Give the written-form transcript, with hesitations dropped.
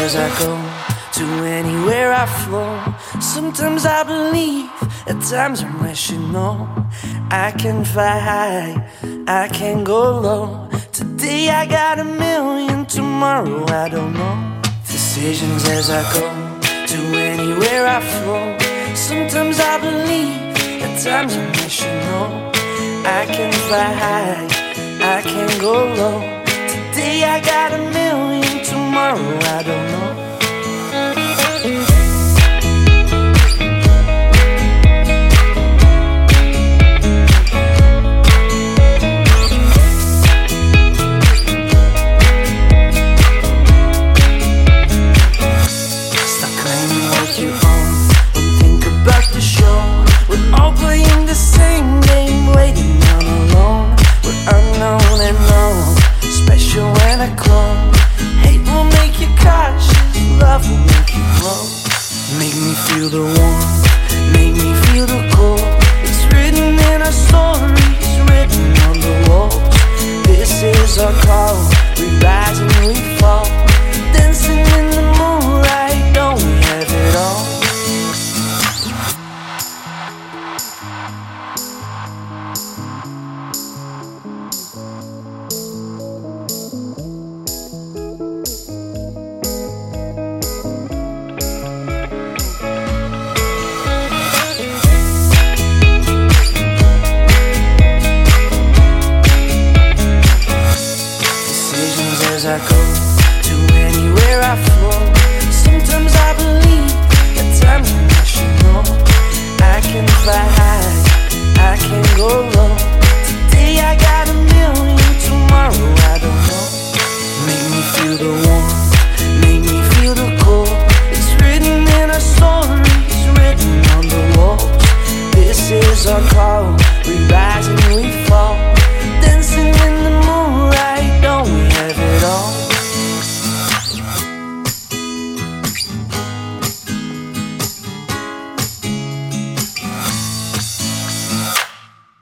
as I go, to anywhere I flow. Sometimes I believe, at times I'm rational. I can fly high, I can go low. Today I got a million, tomorrow I don't know. Decisions as I go, to anywhere I flow. Sometimes I believe, at times I'm rational. I can fly high, I can go low. Today I got a million, tomorrow I don't know.